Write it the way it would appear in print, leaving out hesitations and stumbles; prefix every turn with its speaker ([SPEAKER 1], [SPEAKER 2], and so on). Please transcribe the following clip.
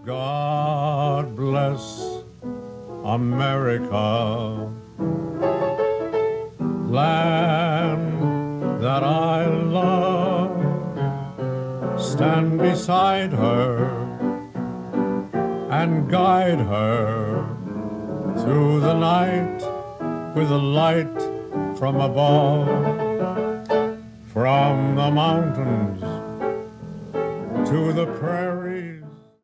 [SPEAKER 1] God bless America, land that I love. Stand beside her and guide her through the night with a light from above. From the mountains to the prairies,